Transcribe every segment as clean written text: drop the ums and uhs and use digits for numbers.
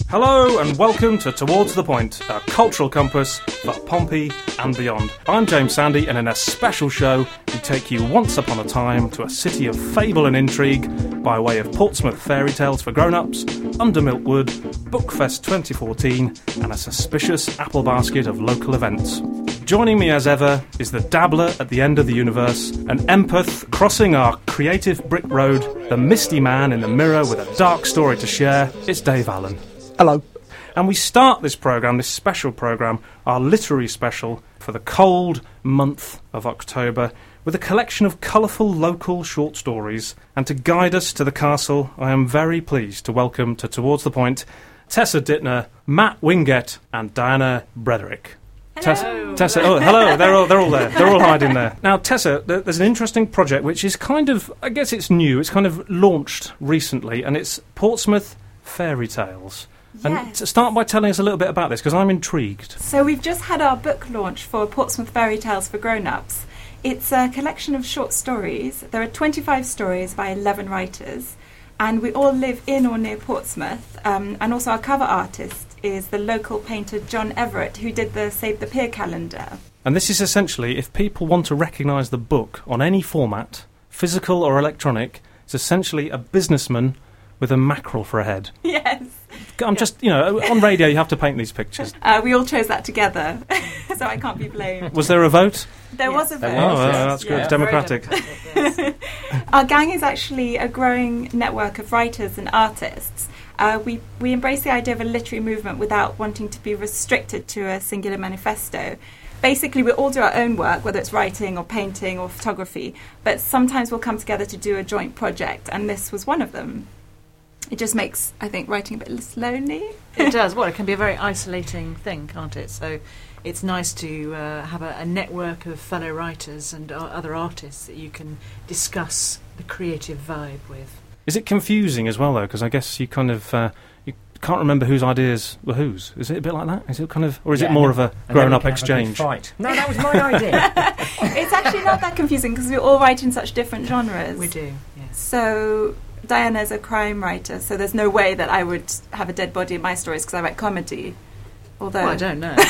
Hello and welcome to Towards the Point, a cultural compass for Pompey and beyond. I'm James Sandy, and in a special show we take you once upon a time to a city of fable and intrigue by way of Portsmouth fairy tales for grown-ups, Under Milkwood, Bookfest 2014 and a suspicious apple basket of local events. Joining me as ever is the dabbler at the end of the universe, an empath crossing our creative brick road, the misty man in the mirror with a dark story to share. It's Dave Allen. Hello. And we start this programme, this special programme, our literary special for the cold month of October, with a collection of colourful local short stories. And to guide us to the castle, I am very pleased to welcome to Towards the Point Tessa Dittner, Matt Wingett and Diana Brederick. Hello. Tessa, oh, hello, they're all there. They're all hiding there. Now, Tessa, there's an interesting project which is kind of, I guess it's new, it's kind of launched recently, and it's Portsmouth Fairy Tales. Yes. And to start by telling us a little bit about this, because I'm intrigued. So we've just had our book launch for Portsmouth Fairy Tales for Grown-Ups. It's a collection of short stories. There are 25 stories by 11 writers, and we all live in or near Portsmouth. And also our cover artist is the local painter John Everett, who did the Save the Pier calendar. And this is essentially, if people want to recognise the book on any format, physical or electronic, it's essentially a businessman with a mackerel for a head. Yes. I'm just, on radio you have to paint these pictures. We all chose that together, so I can't be blamed. Was there a vote? There was a vote. That's good. Yeah. Democratic. Yes. Our gang is actually a growing network of writers and artists. We embrace the idea of a literary movement without wanting to be restricted to a singular manifesto. Basically, we all do our own work, whether it's writing or painting or photography, but sometimes we'll come together to do a joint project, and this was one of them. It just makes, I think, writing a bit less lonely. It does. Well, it can be a very isolating thing, can't it? So it's nice to have a network of fellow writers and other artists that you can discuss the creative vibe with. Is it confusing as well, though? Because I guess you kind of you can't remember whose ideas were whose. Is it a bit like that? Is it kind of, or is it more of a grown-up exchange? Fight. No, that was my idea. It's actually not that confusing because we all write in such different genres. We do, yes. So Diana's a crime writer, so there's no way that I would have a dead body in my stories because I write comedy. Although, well, I don't know.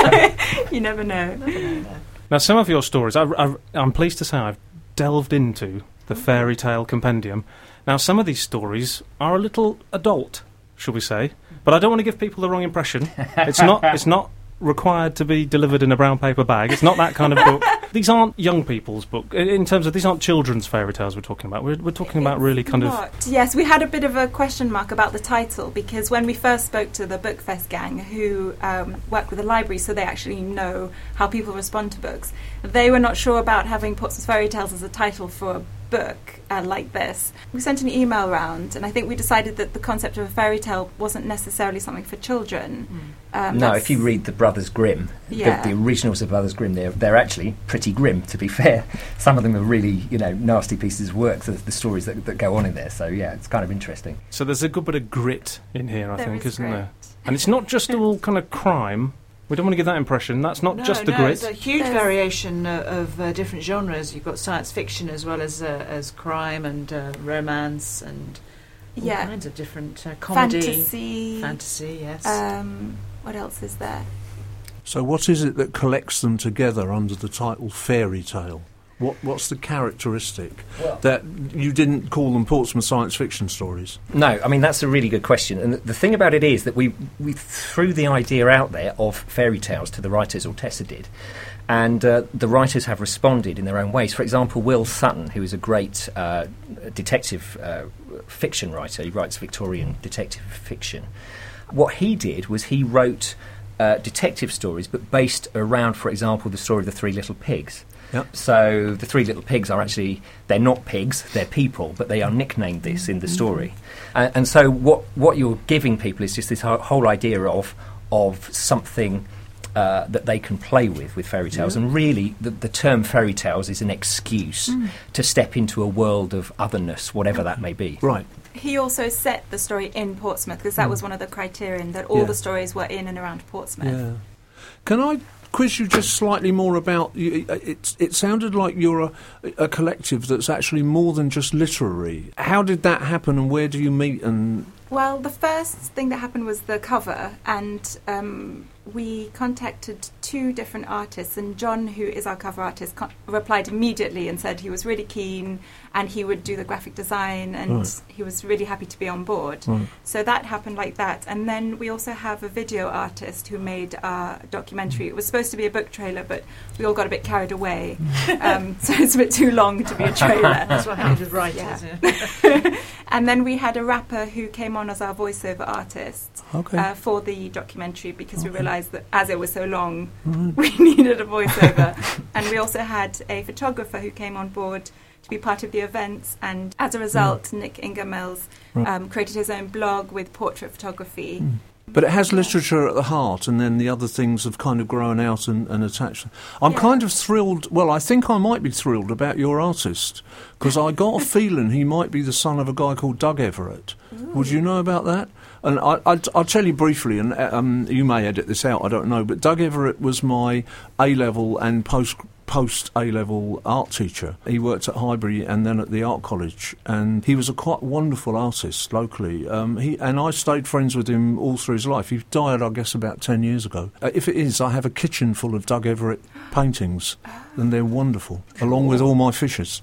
You never know. Now, some of your stories, I'm pleased to say I've delved into the fairy tale compendium. Now, some of these stories are a little adult, shall we say, but I don't want to give people the wrong impression. It's not required to be delivered in a brown paper bag. It's not that kind of book. These aren't young people's book. In terms of, these aren't children's fairy tales we're talking about. We're talking about really kind of... Yes, we had a bit of a question mark about the title because when we first spoke to the Bookfest gang who work with the library, so they actually know how people respond to books, they were not sure about having Portsmouth Fairy Tales as a title for a book like this. We sent an email round, and I think we decided that the concept of a fairy tale wasn't necessarily something for children. No, if you read the Brothers Grimm, the originals of Brothers Grimm, they're actually pretty grim, to be fair. Some of them are really, nasty pieces of work, the stories that go on in there. So, yeah, it's kind of interesting. So there's a good bit of grit in here, I think, isn't grit. there? And it's not just all kind of crime. We don't want to give that impression. That's not just the grit. It's a huge variation of different genres. You've got science fiction as well as crime and romance and all kinds of different comedy. Fantasy, yes. What else is there? So what is it that collects them together under the title fairy tale? What's the characteristic that you didn't call them Portsmouth science fiction stories? No, I mean, that's a really good question. And the thing about it is that we threw the idea out there of fairy tales to the writers, or Tessa did, and the writers have responded in their own ways. For example, Will Sutton, who is a great detective fiction writer, he writes Victorian detective fiction. What he did was he wrote detective stories, but based around, for example, the story of the Three Little Pigs. Yep. So the Three Little Pigs are actually, they're not pigs, they're people, but they are nicknamed this in the story. And so what you're giving people is just this whole idea of something that they can play with fairy tales. And really, the term fairy tales is an excuse to step into a world of otherness, whatever that may be. Right. He also set the story in Portsmouth because that was one of the criterion, that all the stories were in and around Portsmouth. Yeah. Can I quiz you just slightly more about... It sounded like you're a collective that's actually more than just literary. How did that happen, and where do you meet, and Well, the first thing that happened was the cover, and we contacted 2 different artists, and John, who is our cover artist, replied immediately and said he was really keen and he would do the graphic design, and he was really happy to be on board. So that happened like that. And then we also have a video artist who made our documentary. It was supposed to be a book trailer, but we all got a bit carried away, so it's a bit too long to be a trailer. That's what happens with writers. Yeah. And then we had a rapper who came on as our voiceover artist for the documentary, because we realised that as it was so long, we needed a voiceover. And we also had a photographer who came on board to be part of the events, and as a result, Nick Ingermels created his own blog with portrait photography. But it has literature at the heart, and then the other things have kind of grown out and attached. I'm kind of thrilled, well, I think I might be thrilled about your artist, because I got a feeling he might be the son of a guy called Doug Everett. Would you know about that? And I'll tell you briefly, and you may edit this out, I don't know, but Doug Everett was my A-level and post A-level art teacher. He worked at Highbury and then at the Art College, and he was a quite wonderful artist locally. And I stayed friends with him all through his life. He died, I guess, about 10 years ago. If it is, I have a kitchen full of Doug Everett paintings, and they're wonderful, along with all my fishes.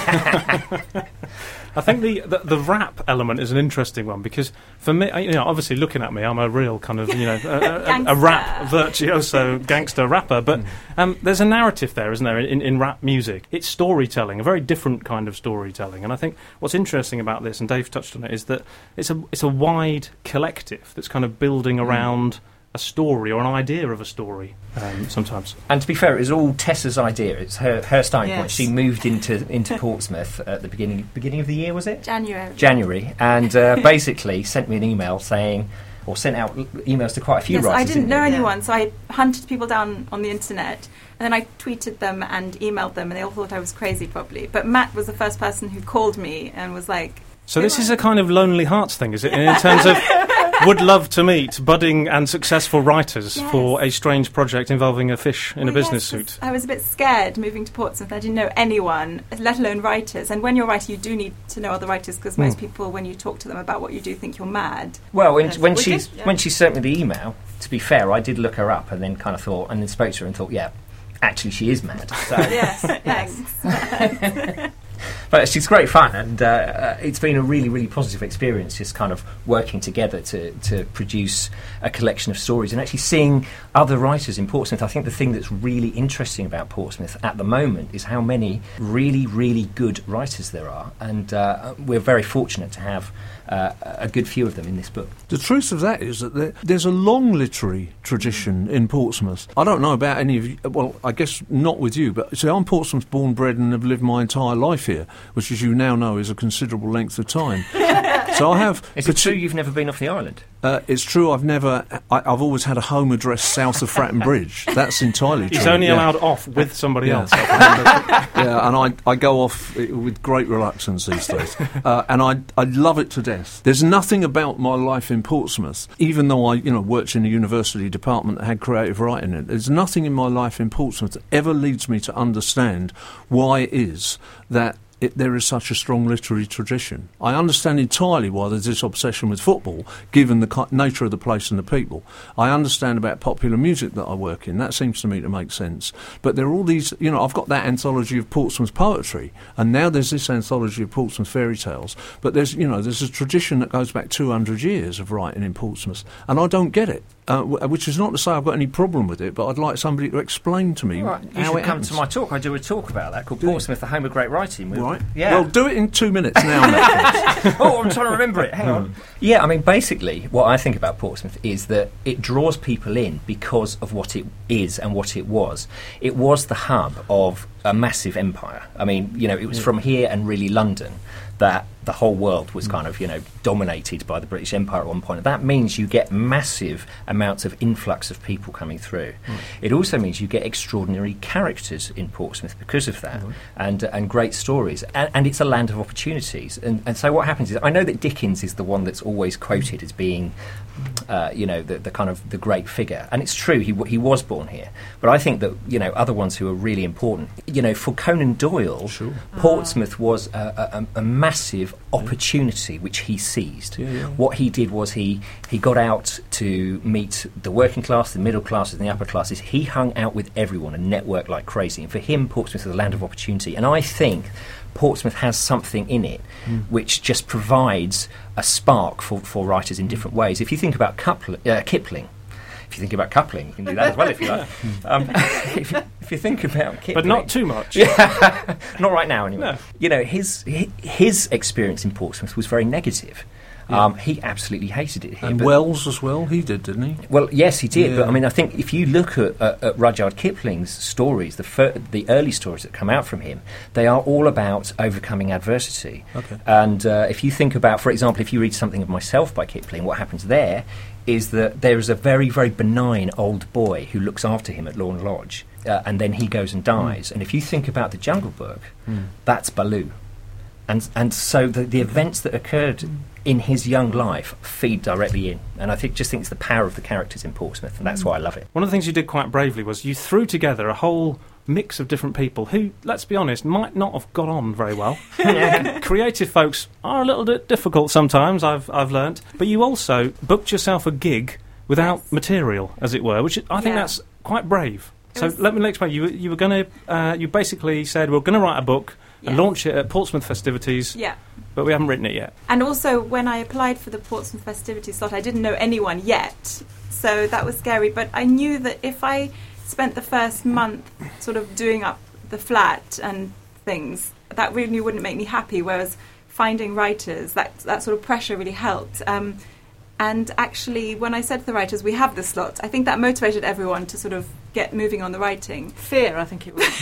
I think the rap element is an interesting one, because for me, obviously looking at me, I'm a real kind of, a rap virtuoso gangster rapper, but there's a narrative there, isn't there, in rap music? It's storytelling, a very different kind of storytelling, and I think what's interesting about this, and Dave touched on it, is that it's a wide collective that's kind of building around a story or an idea of a story sometimes. And to be fair, it was all Tessa's idea. It's her starting point. She moved into Portsmouth at the beginning of the year, was it? January, and basically sent me an email saying, or sent out emails to quite a few writers. I didn't know anyone, so I hunted people down on the internet, and then I tweeted them and emailed them, and they all thought I was crazy probably. But Matt was the first person who called me and was like... So this is a kind of Lonely Hearts thing, is it? In terms of... would love to meet budding and successful writers for a strange project involving a fish in a business suit. I was a bit scared moving to Portsmouth. I didn't know anyone, let alone writers. And when you're a writer, you do need to know other writers, because most people, when you talk to them about what you do, think you're mad. Well, when she sent me the email, to be fair, I did look her up and then kind of thought, and then spoke to her and thought, yeah, actually she is mad. So. Yes, thanks. But she's great fun, and it's been a really, really positive experience just kind of working together to produce a collection of stories and actually seeing other writers in Portsmouth. I think the thing that's really interesting about Portsmouth at the moment is how many really, really good writers there are, and we're very fortunate to have a good few of them in this book. The truth of that is that there's a long literary tradition in Portsmouth. I don't know about any of you, well, I guess not with you, but see, I'm Portsmouth born, bred and have lived my entire life here, which, as you now know, is a considerable length of time. So I have... Is it true you've never been off the island? It's true. I've always had a home address south of Fratton Bridge. That's entirely true. He's only allowed off with somebody else. Yeah, and I go off with great reluctance these days. And I love it to death. There's nothing about my life in Portsmouth, even though I worked in a university department that had creative writing in it. There's nothing in my life in Portsmouth that ever leads me to understand why it is that there is such a strong literary tradition. I understand entirely why there's this obsession with football, given the nature of the place and the people. I understand about popular music that I work in. That seems to me to make sense. But there are all these, I've got that anthology of Portsmouth poetry, and now there's this anthology of Portsmouth fairy tales. But there's a tradition that goes back 200 years of writing in Portsmouth, and I don't get it. Which is not to say I've got any problem with it, but I'd like somebody to explain to me how it happens. You should come to my talk. I do a talk about that called Portsmouth, the Home of Great Writing. Right. Yeah. Well, do it in 2 minutes now, Matt. Oh, I'm trying to remember it. Hang on. Yeah, I mean, basically, what I think about Portsmouth is that it draws people in because of what it is and what it was. It was the hub of a massive empire. I mean, it was from here and really London that the whole world was kind of, dominated by the British Empire at one point. That means you get massive amounts of influx of people coming through. It also means you get extraordinary characters in Portsmouth because of that, and great stories. And it's a land of opportunities. And so what happens is, I know that Dickens is the one that's always quoted as being the kind of the great figure. And it's true, he was born here. But I think that, other ones who are really important, for Conan Doyle, Sure. Portsmouth was a massive opportunity which he seized. Yeah. What he did was he got out to meet the working class, the middle classes, and the upper classes. He hung out with everyone and networked like crazy. And for him, Portsmouth was a land of opportunity. And I think Portsmouth has something in it which just provides a spark for writers in different ways. If you think about Kipling, if you think about coupling, you can do that as well if you like. If you think about Kipling, But not too much. Yeah, not right now anyway. No. His experience in Portsmouth was very negative. He absolutely hated it here. And Wells as well, he did, didn't he? Well, yes, he did. Yeah. But I mean, I think if you look at Rudyard Kipling's stories, the early stories that come out from him, they are all about overcoming adversity. Okay. And if you think about, for example, if you read Something of Myself by Kipling, what happens there is that there is a very, very benign old boy who looks after him at Lorne Lodge, and then he goes and dies. And if you think about The Jungle Book, that's Baloo. And so the events that occurred in his young life feed directly in. And I just think it's the power of the characters in Portsmouth, and that's why I love it. One of the things you did quite bravely was you threw together a whole mix of different people who, let's be honest, might not have got on very well. Creative folks are a little bit difficult sometimes, I've learnt. But you also booked yourself a gig without material, as it were, which I think that's quite brave. So let me explain. You were going to... you basically said, we're going to write a book and launch it at Portsmouth festivities. Yeah. But we haven't written it yet. And also, when I applied for the Portsmouth festivities slot, I didn't know anyone yet. So that was scary. But I knew that if I spent the first month sort of doing up the flat and things, that really wouldn't make me happy. Whereas finding writers, that sort of pressure really helped. And actually, when I said to the writers, we have the slot, I think that motivated everyone to sort of get moving on the writing. Fear, I think it was.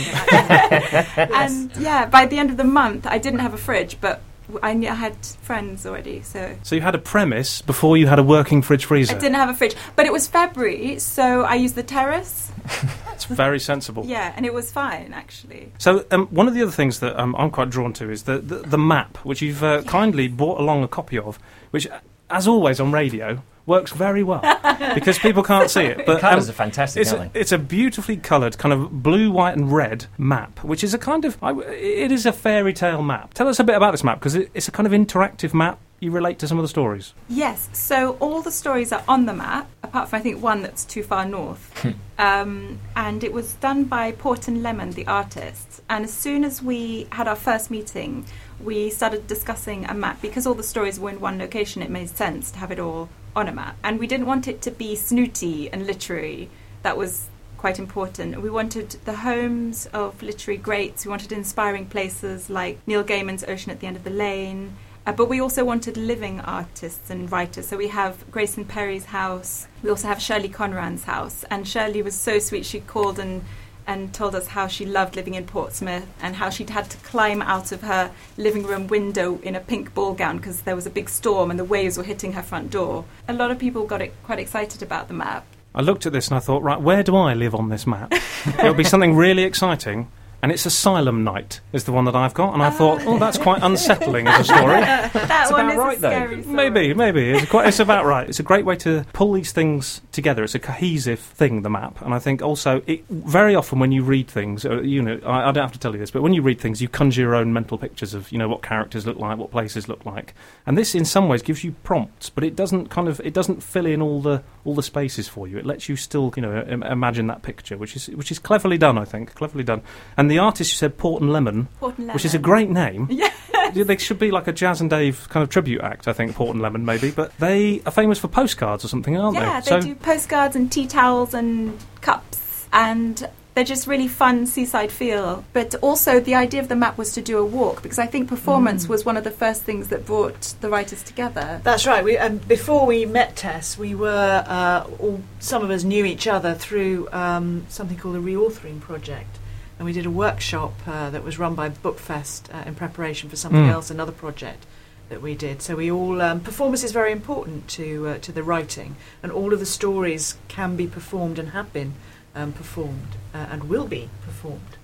And by the end of the month, I didn't have a fridge, but I had friends already. So you had a premise before you had a working fridge freezer. I didn't have a fridge, but it was February, so I used the terrace. It's very sensible. Yeah, and it was fine, actually. So one of the other things that I'm quite drawn to is the map, which you've kindly brought along a copy of, which, as always on radio, works very well because people can't see it. But the colours are fantastic, aren't they? It's a beautifully coloured kind of blue, white and red map, which is a kind of... it is a fairy tale map. Tell us a bit about this map, because it's a kind of interactive map. You relate to some of the stories. Yes, so all the stories are on the map, apart from, I think, one that's too far north. And it was done by Port and Lemon, the artists. And as soon as we had our first meeting, we started discussing a map. Because all the stories were in one location, it made sense to have it all on a map. And we didn't want it to be snooty and literary. That was quite important. We wanted the homes of literary greats. We wanted inspiring places like Neil Gaiman's Ocean at the End of the Lane. But we also wanted living artists and writers. So we have Grayson Perry's house. We also have Shirley Conran's house. And Shirley was so sweet. She called and told us how she loved living in Portsmouth and how she'd had to climb out of her living room window in a pink ball gown because there was a big storm and the waves were hitting her front door. A lot of people got quite excited about the map. I looked at this and I thought, right, where do I live on this map? It'll be something really exciting. And it's Asylum Night is the one that I've got. And I thought, that's quite unsettling as a story. That one is right, a scary though. story. Maybe. It's about right. It's a great way to pull these things together. It's a cohesive thing, the map. And I think also, very often when you read things, I don't have to tell you this, but when you read things, you conjure your own mental pictures of, what characters look like, what places look like. And this, in some ways, gives you prompts, but it doesn't fill in all the spaces for you. It lets you still, imagine that picture, which is cleverly done, I think. Cleverly done. And the artist, you said Port and Lemon, which is a great name. Yeah. They should be like a Jazz and Dave kind of tribute act, I think, Port and Lemon maybe, but they are famous for postcards or something, aren't they? Yeah, they do postcards and tea towels and cups, and they're just really fun seaside feel. But also the idea of the map was to do a walk, because I think performance was one of the first things that brought the writers together. That's right. Before we met Tess, we were some of us knew each other through something called a reauthoring project. And we did a workshop that was run by Bookfest in preparation for something else, another project that we did. So we all performance is very important to the writing, and all of the stories can be performed and have been performed and will be performed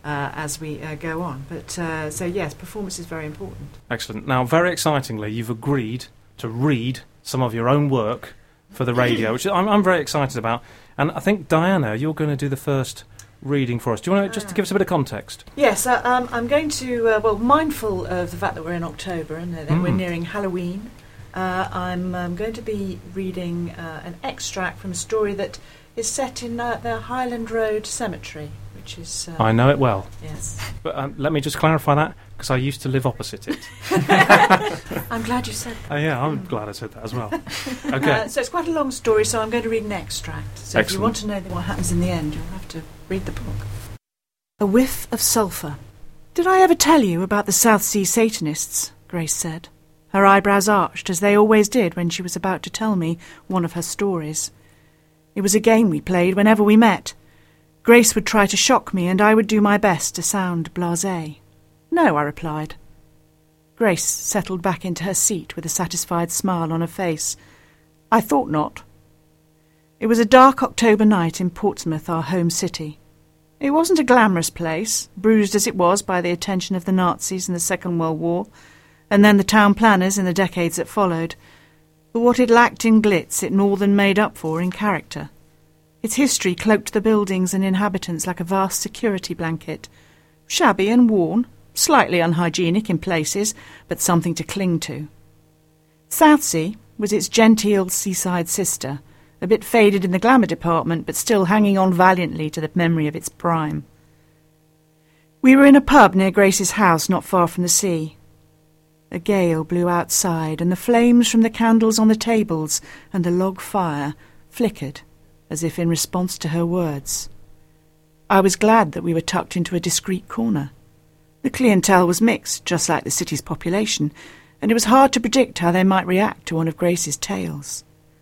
as we go on. But so yes, performance is very important. Excellent. Now, very excitingly, you've agreed to read some of your own work for the radio, which I'm very excited about. And I think, Diana, you're going to do the first reading for us. Do you want to just to give us a bit of context? Yes, I'm going to, mindful of the fact that we're in October and that we're nearing Halloween, I'm going to be reading an extract from a story that is set in the Highland Road Cemetery, which is... I know it well. Yes. But let me just clarify that, because I used to live opposite it. I'm glad you said that. Yeah, I'm glad I said that as well. Okay. So it's quite a long story, so I'm going to read an extract. So Excellent. If you want to know what happens in the end, you'll have to read the book. A whiff of sulphur. Did I ever tell you about the South Sea Satanists? Grace said. Her eyebrows arched, as they always did when she was about to tell me one of her stories. It was a game we played whenever we met. Grace would try to shock me, and I would do my best to sound blasé. No, I replied. Grace settled back into her seat with a satisfied smile on her face. I thought not. It was a dark October night in Portsmouth, our home city. It wasn't a glamorous place, bruised as it was by the attention of the Nazis in the Second World War, and then the town planners in the decades that followed. But what it lacked in glitz, it more than made up for in character. Its history cloaked the buildings and inhabitants like a vast security blanket. Shabby and worn, slightly unhygienic in places, but something to cling to. Southsea was its genteel seaside sister, a bit faded in the glamour department, but still hanging on valiantly to the memory of its prime. We were in a pub near Grace's house, not far from the sea. A gale blew outside, and the flames from the candles on the tables and the log fire flickered, as if in response to her words. I was glad that we were tucked into a discreet corner. The clientele was mixed, just like the city's population, and it was hard to predict how they might react to one of Grace's tales.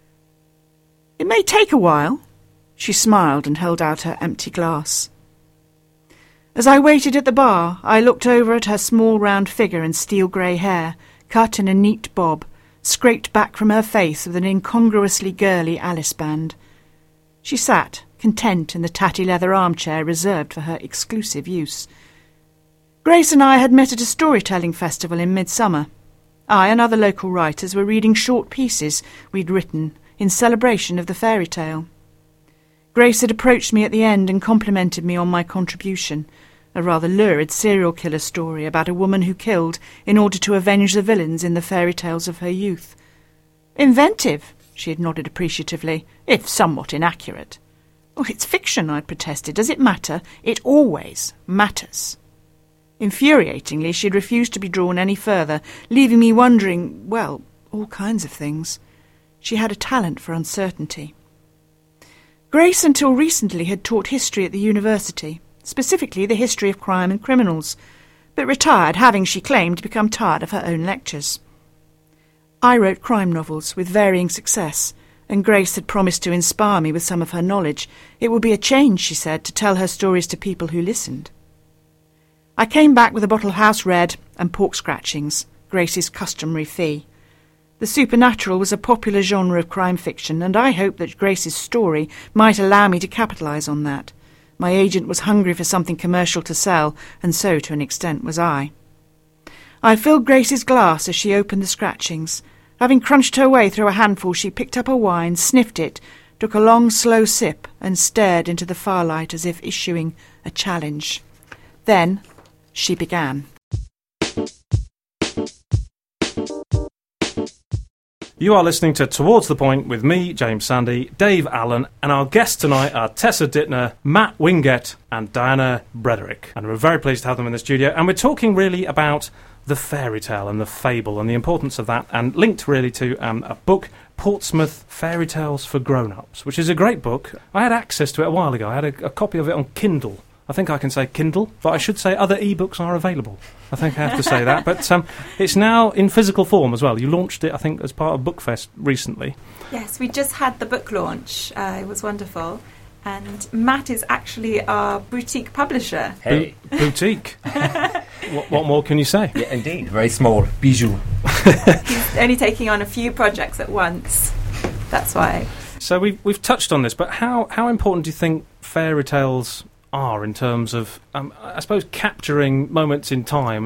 It may take a while. She smiled and held out her empty glass. As I waited at the bar, I looked over at her small round figure and steel-grey hair, cut in a neat bob, scraped back from her face with an incongruously girly Alice band. She sat, content in the tatty leather armchair reserved for her exclusive use. Grace and I had met at a storytelling festival in midsummer. I and other local writers were reading short pieces we'd written in celebration of the fairy tale. Grace had approached me at the end and complimented me on my contribution, a rather lurid serial killer story about a woman who killed in order to avenge the villains in the fairy tales of her youth. Inventive, she had nodded appreciatively, if somewhat inaccurate. Oh, it's fiction, I'd protested. Does it matter? It always matters. Infuriatingly, she had refused to be drawn any further, leaving me wondering, well, all kinds of things. She had a talent for uncertainty. Grace, until recently, had taught history at the university, specifically the history of crime and criminals, but retired, having, she claimed, become tired of her own lectures. I wrote crime novels with varying success, and Grace had promised to inspire me with some of her knowledge. It would be a change, she said, to tell her stories to people who listened. I came back with a bottle of house red and pork scratchings, Grace's customary fee. The supernatural was a popular genre of crime fiction, and I hoped that Grace's story might allow me to capitalise on that. My agent was hungry for something commercial to sell, and so, to an extent, was I. I filled Grace's glass as she opened the scratchings. Having crunched her way through a handful, she picked up her wine, sniffed it, took a long, slow sip, and stared into the firelight as if issuing a challenge. Then she began. You are listening to Towards the Point with me, James Sandy, Dave Allen, and our guests tonight are Tessa Dittner, Matt Wingett, and Diana Brederick. And we're very pleased to have them in the studio. And we're talking really about the fairy tale and the fable and the importance of that, and linked really to a book, Portsmouth Fairy Tales for Grown-Ups, which is a great book. I had access to it a while ago. I had a copy of it on Kindle. I think I can say Kindle, but I should say other e-books are available. I think I have to say that. But it's now in physical form as well. You launched it, I think, as part of Bookfest recently. Yes, we just had the book launch. It was wonderful. And Matt is actually our boutique publisher. Hey. Boutique. What more can you say? Yeah, indeed. Very small. Bijou. He's only taking on a few projects at once. That's why. So we've touched on this, but how important do you think fairy tales are in terms of, I suppose, capturing moments in time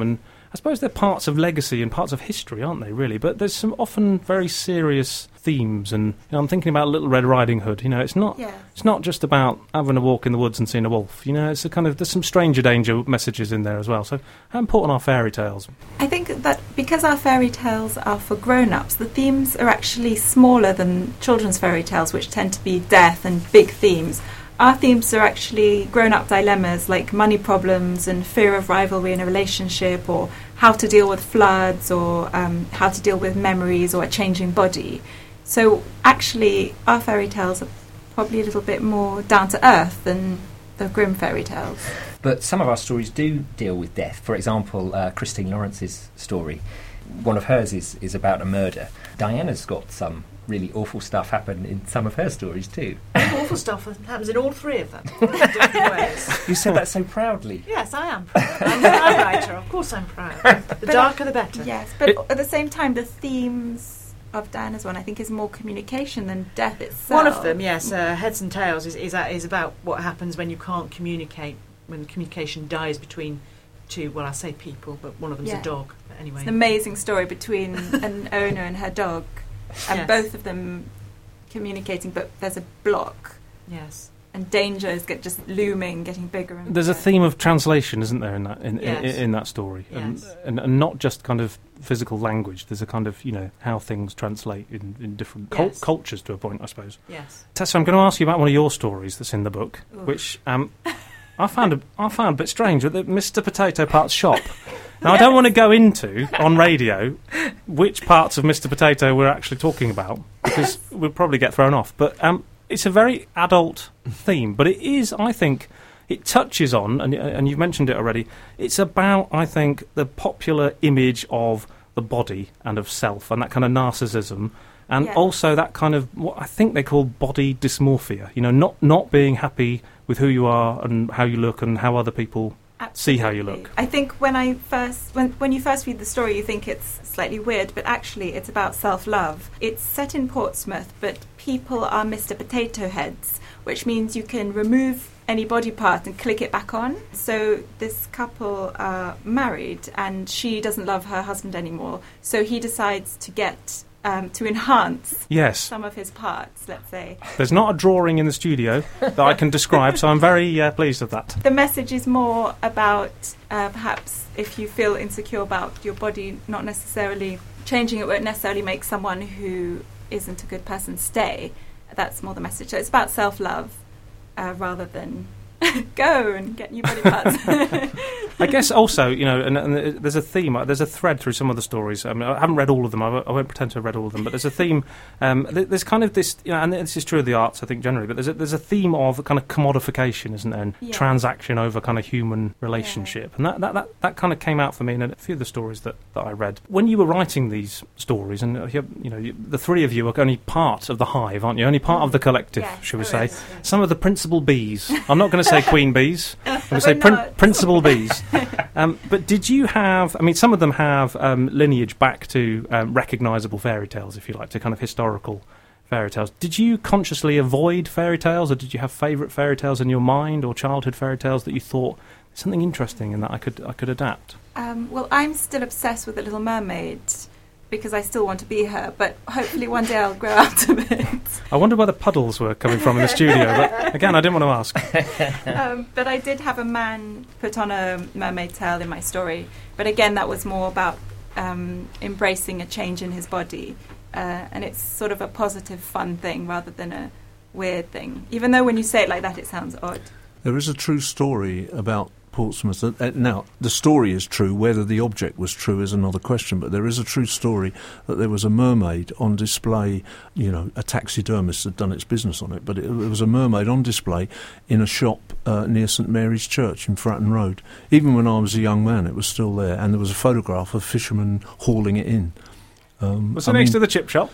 I suppose they're parts of legacy and parts of history, aren't they, really? But there's some often very serious themes, and I'm thinking about Little Red Riding Hood. It's not just about having a walk in the woods and seeing a wolf. It's a kind of, there's some stranger danger messages in there as well. So how important are fairy tales? I think that because our fairy tales are for grown-ups, the themes are actually smaller than children's fairy tales, which tend to be death and big themes. Our themes are actually grown-up dilemmas like money problems and fear of rivalry in a relationship, or how to deal with floods, or how to deal with memories or a changing body. So actually our fairy tales are probably a little bit more down to earth than the Grimm fairy tales. But some of our stories do deal with death. For example, Christine Lawrence's story, one of hers is about a murder. Diana's got some really awful stuff happen in some of her stories too. Awful stuff happens in all three of them in different ways. You said that so proudly. Yes, I am proud. I'm a writer, of course I'm proud. The darker the better. Yes, but at the same time, the themes of Diana's one, I think, is more communication than death itself. One of them, yes, Heads and Tails, is about what happens when you can't communicate, when the communication dies between two, well, I say people, but one of them's a dog. But anyway. It's an amazing story between an owner and her dog, and both of them communicating, but there's a block. Yes. And danger is just looming, getting bigger and bigger. There's a theme of translation, isn't there, in that story? Yes. And not just kind of physical language. There's a kind of, how things translate in different cultures to a point, I suppose. Yes. Tessa, I'm going to ask you about one of your stories that's in the book, which I found a bit strange, with the Mr. Potato Parts shop. Now, I don't want to go into, on radio, which parts of Mr. Potato we're actually talking about, because we'll probably get thrown off. But it's a very adult theme, but it is, I think, it touches on, and you've mentioned it already, it's about, I think, the popular image of the body and of self, and that kind of narcissism, and also that kind of, what I think they call body dysmorphia, not being happy with who you are and how you look and how other people see how you look. I think when you first read the story, you think it's slightly weird, but actually it's about self-love. It's set in Portsmouth, but people are Mr. Potato Heads, which means you can remove any body part and click it back on. So this couple are married, and she doesn't love her husband anymore, so he decides to get to enhance some of his parts, let's say. There's not a drawing in the studio that I can describe, so I'm very pleased with that. The message is more about perhaps if you feel insecure about your body, not necessarily changing it won't necessarily make someone who isn't a good person stay. That's more the message. So it's about self-love rather than go and get new body parts. I guess also, and there's a theme, there's a thread through some of the stories. I haven't read all of them. I won't pretend to have read all of them, but there's a theme. There's kind of this, and this is true of the arts, I think, generally. But there's a theme of kind of commodification, isn't there, and transaction over kind of human relationship, and that kind of came out for me in a few of the stories that I read. When you were writing these stories, and the three of you are only part of the hive, aren't you? Only part of the collective, shall we say? Yes. Some of the principal bees. I'm not going to say queen bees. I'm going to say principal bees. But did you have... some of them have lineage back to recognisable fairy tales, if you like, to kind of historical fairy tales. Did you consciously avoid fairy tales, or did you have favourite fairy tales in your mind, or childhood fairy tales that you thought, something interesting in that I could adapt? Well, I'm still obsessed with The Little Mermaid, because I still want to be her, but hopefully one day I'll grow out of it. I wonder where the puddles were coming from in the studio, but again, I didn't want to ask. But I did have a man put on a mermaid tail in my story, but again, that was more about embracing a change in his body, and it's sort of a positive, fun thing rather than a weird thing, even though when you say it like that, it sounds odd. There is a true story about Portsmouth. Now, the story is true. Whether the object was true is another question, but there is a true story that there was a mermaid on display. A taxidermist had done its business on it, but it was a mermaid on display in a shop near St Mary's Church in Fratton Road. Even when I was a young man, it was still there, and there was a photograph of fishermen hauling it in. Was it next to the chip shop?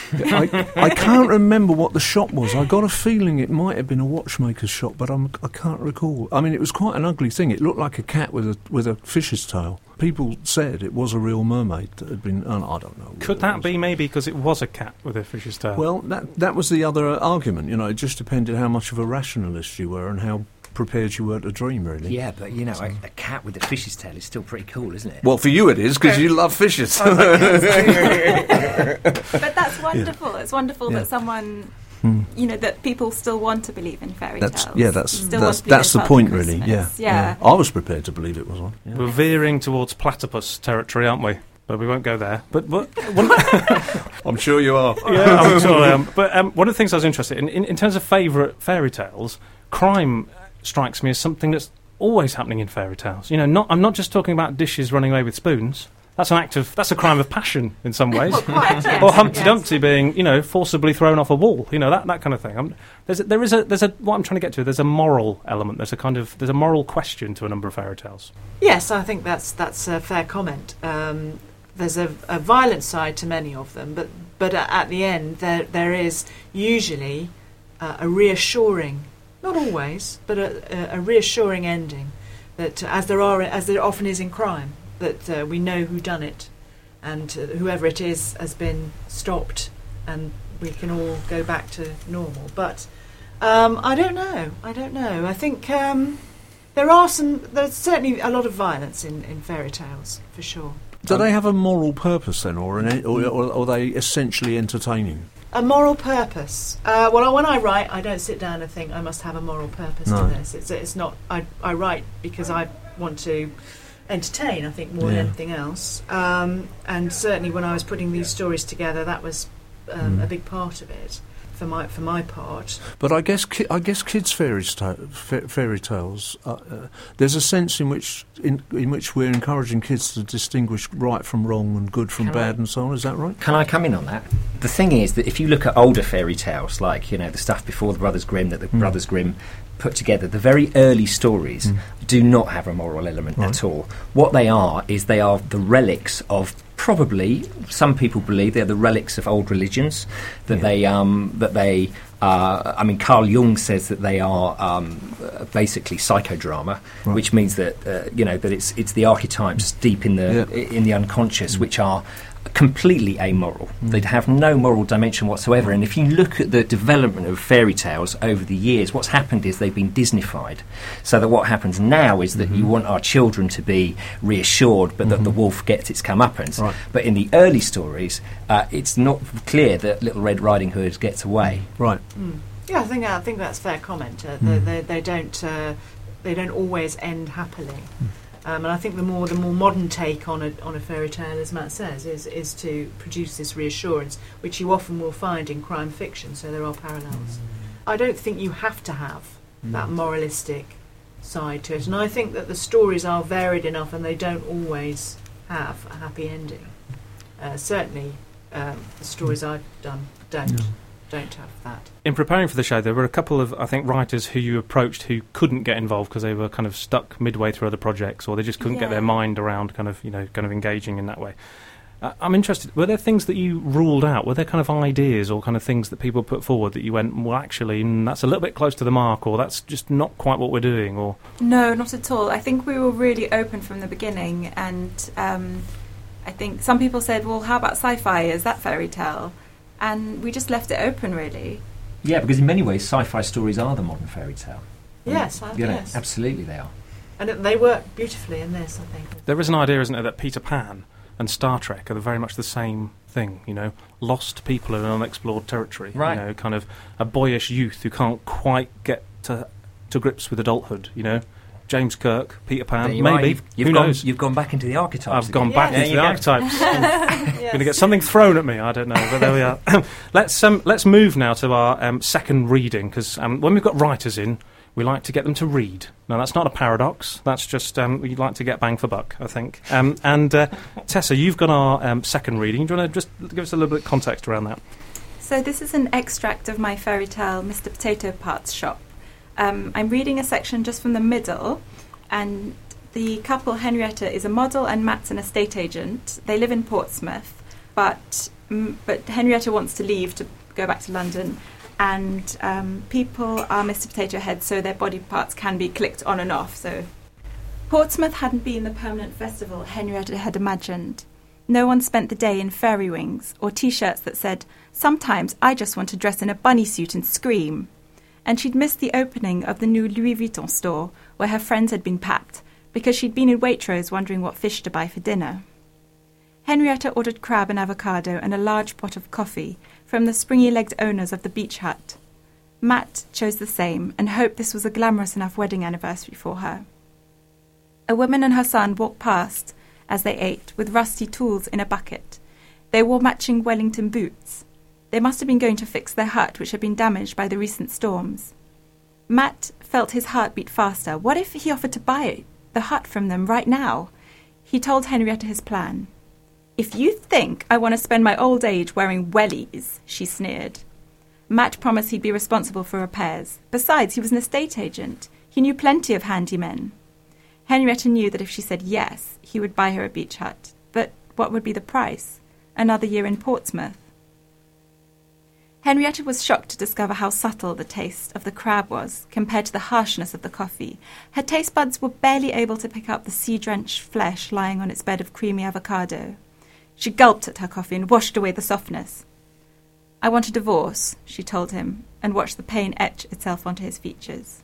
I can't remember what the shop was. I got a feeling it might have been a watchmaker's shop, but I can't recall. It was quite an ugly thing. It looked like a cat with a fish's tail. People said it was a real mermaid that had been... I don't know. Could that be maybe because it was a cat with a fish's tail? Well, that was the other argument. It just depended how much of a rationalist you were and how prepared you were to dream, really. Yeah, but, you know, a cat with a fish's tail is still pretty cool, isn't it? Well, for you it is, because you love fishes. But that's wonderful. It's wonderful that someone, you know, that people still want to believe in fairy tales. That's the point, really. Yeah. I was prepared to believe it was one. Yeah. We're veering towards platypus territory, aren't we? But we won't go there. But I'm sure you are. Yeah, I'm sure I am. But one of the things I was interested in terms of favourite fairy tales, crime strikes me as something that's always happening in fairy tales. You know, I'm not just talking about dishes running away with spoons. That's a crime of passion in some ways. Or Humpty Dumpty being, you know, forcibly thrown off a wall. You know, that kind of thing. There's what I'm trying to get to. There's a moral element. There's a moral question to a number of fairy tales. Yes, I think that's a fair comment. There's a violent side to many of them, but at the end there is usually a reassuring, not always, but a reassuring ending that as there often is in crime, that we know who done it, and whoever it is has been stopped, and we can all go back to normal. But I don't know. I think there's certainly a lot of violence in fairy tales, for sure. Do they have a moral purpose then, or are they essentially entertaining? A moral purpose. Well, when I write, I don't sit down and think I must have a moral purpose to this. It's not. I write because I want to entertain, I think, more than anything else. And certainly when I was putting these stories together, that was a big part of it for my part. But I guess kids' fairy tales. There's a sense in which we're encouraging kids to distinguish right from wrong and good from bad and so on. Is that right? Can I come in on that? The thing is that if you look at older fairy tales, like, you know, the stuff before the Brothers Grimm that the Brothers Grimm put together, the very early stories do not have a moral element at all. What they are the relics of, probably some people believe they're the relics of old religions, that they I mean, Carl Jung says that they are basically psychodrama, which means that you know, that it's the archetypes deep in the unconscious which are completely amoral. They'd have no moral dimension whatsoever. And if you look at the development of fairy tales over the years, what's happened is they've been Disneyfied. So that what happens now is that you want our children to be reassured, but that the wolf gets its comeuppance. Right. But in the early stories, it's not clear that Little Red Riding Hood gets away. Right. Yeah, I think that's a fair comment. They don't always end happily. And I think the more modern take on a fairy tale, as Matt says, is to produce this reassurance, which you often will find in crime fiction. So there are parallels. I don't think you have to have that moralistic side to it, and I think that the stories are varied enough, and they don't always have a happy ending. Certainly, the stories I've done don't have that. In preparing for the show, there were a couple of, I think, writers who you approached who couldn't get involved because they were kind of stuck midway through other projects, or they just couldn't get their mind around kind of engaging in that way. I'm interested, were there things that you ruled out? Were there kind of ideas or kind of things that people put forward that you went, well, actually, that's a little bit close to the mark, or that's just not quite what we're doing? Or No, not at all. I think we were really open from the beginning, and I think some people said, well, how about sci-fi? Is that fairy tale? And we just left it open, really. Yeah, because in many ways, sci-fi stories are the modern fairy tale. Yes, yes. Absolutely they are. And they work beautifully in this, I think. There is an idea, isn't there, that Peter Pan and Star Trek are very much the same thing, you know, lost people in an unexplored territory. Right. You know, kind of a boyish youth who can't quite get to grips with adulthood, you know. James Kirk, Peter Pan, maybe. Who knows? You've gone back into the archetypes. I've gone back into the archetypes. Going to get something thrown at me. I don't know, but there we are. Let's move now to our second reading, because when we've got writers in, we like to get them to read. Now, that's not a paradox. That's just we like to get bang for buck, I think. And Tessa, you've got our second reading. Do you want to just give us a little bit of context around that? So this is an extract of my fairy tale, Mr. Potato Parts Shop. I'm reading a section just from the middle, and the couple, Henrietta, is a model and Matt's an estate agent. They live in Portsmouth, but Henrietta wants to leave to go back to London, and people are Mr. Potato Head, so their body parts can be clicked on and off. So Portsmouth hadn't been the permanent festival Henrietta had imagined. No one spent the day in fairy wings or T-shirts that said, "Sometimes I just want to dress in a bunny suit and scream." and she'd missed the opening of the new Louis Vuitton store where her friends had been packed, because she'd been in Waitrose wondering what fish to buy for dinner. Henrietta ordered crab and avocado and a large pot of coffee from the springy-legged owners of the beach hut. Matt chose the same and hoped this was a glamorous enough wedding anniversary for her. A woman and her son walked past as they ate, with rusty tools in a bucket. They wore matching Wellington boots. They must have been going to fix their hut, which had been damaged by the recent storms. Matt felt his heart beat faster. What if he offered to buy the hut from them right now? He told Henrietta his plan. "If you think I want to spend my old age wearing wellies," she sneered. Matt promised he'd be responsible for repairs. Besides, he was an estate agent. He knew plenty of handymen. Henrietta knew that if she said yes, he would buy her a beach hut. But what would be the price? Another year in Portsmouth. Henrietta was shocked to discover how subtle the taste of the crab was compared to the harshness of the coffee. Her taste buds were barely able to pick up the sea-drenched flesh lying on its bed of creamy avocado. She gulped at her coffee and washed away the softness. "I want a divorce," she told him, and watched the pain etch itself onto his features.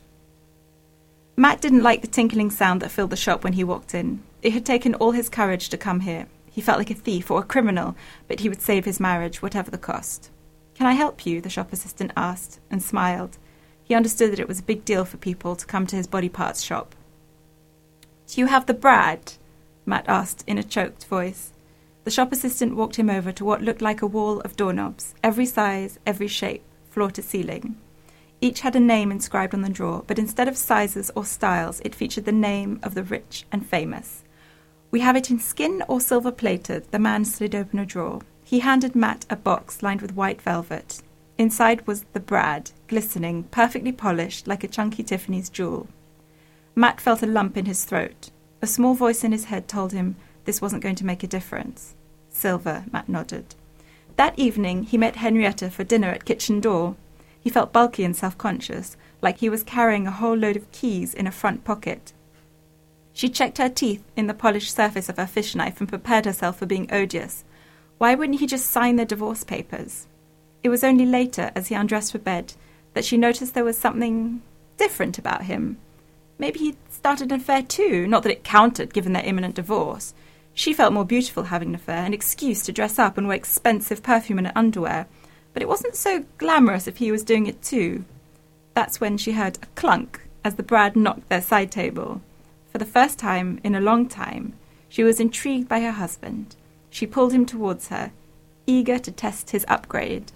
Matt didn't like the tinkling sound that filled the shop when he walked in. It had taken all his courage to come here. He felt like a thief or a criminal, but he would save his marriage, whatever the cost. "Can I help you?" the shop assistant asked, and smiled. He understood that it was a big deal for people to come to his body parts shop. "Do you have the Brad?" Matt asked in a choked voice. The shop assistant walked him over to what looked like a wall of doorknobs, every size, every shape, floor to ceiling. Each had a name inscribed on the drawer, but instead of sizes or styles, it featured the name of the rich and famous. "We have it in skin or silver-plated." The man slid open a drawer. He handed Matt a box lined with white velvet. Inside was the Brad, glistening, perfectly polished, like a chunky Tiffany's jewel. Matt felt a lump in his throat. A small voice in his head told him this wasn't going to make a difference. "Silver," Matt nodded. That evening he met Henrietta for dinner at Kitchen Door. He felt bulky and self-conscious, like he was carrying a whole load of keys in a front pocket. She checked her teeth in the polished surface of her fish knife and prepared herself for being odious. Why wouldn't he just sign the divorce papers? It was only later, as he undressed for bed, that she noticed there was something different about him. Maybe he'd started an affair too, not that it counted given their imminent divorce. She felt more beautiful having an affair, an excuse to dress up and wear expensive perfume and underwear. But it wasn't so glamorous if he was doing it too. That's when she heard a clunk as the Brad knocked their side table. For the first time in a long time, she was intrigued by her husband. She pulled him towards her, eager to test his upgrade.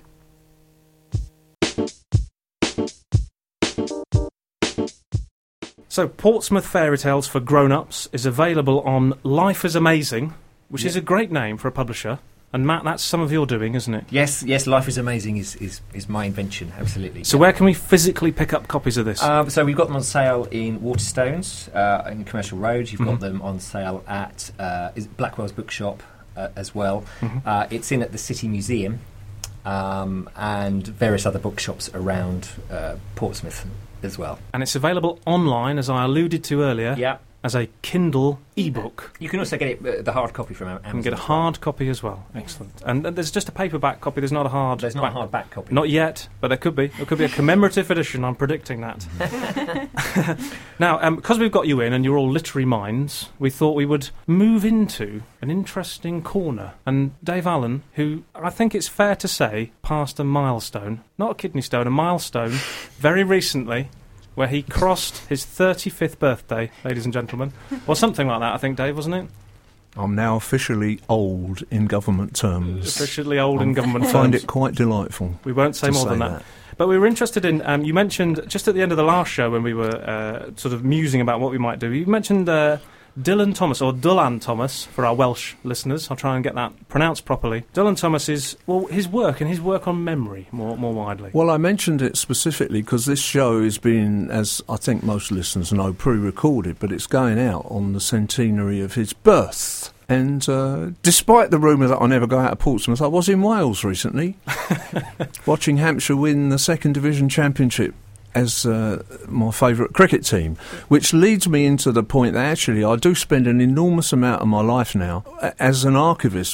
So, Portsmouth Fairy Tales for Grown-Ups is available on Life is Amazing, which is a great name for a publisher. And Matt, that's some of your doing, isn't it? Yes, Life is Amazing is my invention, absolutely. So where can we physically pick up copies of this? So we've got them on sale in Waterstones, in Commercial Road. You've got them on sale at Blackwell's Bookshop as well. It's in at the City Museum and various other bookshops around Portsmouth as well. And it's available online, as I alluded to earlier, as a Kindle e-book. You can also get it, the hard copy from Amazon. You can get a hard copy as well. Excellent. And there's just a paperback copy. There's not a hard. There's not a hardback copy. Not yet, but there could be. There could be a commemorative edition. I'm predicting that. Now, because we've got you in and you're all literary minds, we thought we would move into an interesting corner. And Dave Allen, who I think it's fair to say passed a milestone, not a kidney stone, a milestone, very recently, where he crossed his 35th birthday, ladies and gentlemen. Or something like that, I think, Dave, wasn't it? I'm now officially old in government terms. Officially old in government terms. I find it quite delightful. We won't say more than that. But we were interested in, you mentioned, just at the end of the last show when we were sort of musing about what we might do, you mentioned Dylan Thomas, or Dylan Thomas, for our Welsh listeners. I'll try and get that pronounced properly. Dylan Thomas is, well, his work on memory, more widely. Well, I mentioned it specifically because this show has been, as I think most listeners know, pre-recorded, but it's going out on the centenary of his birth. And despite the rumour that I never go out of Portsmouth, I was in Wales recently, watching Hampshire win the Second Division Championship as my favourite cricket team, which leads me into the point that actually I do spend an enormous amount of my life now as an archivist, both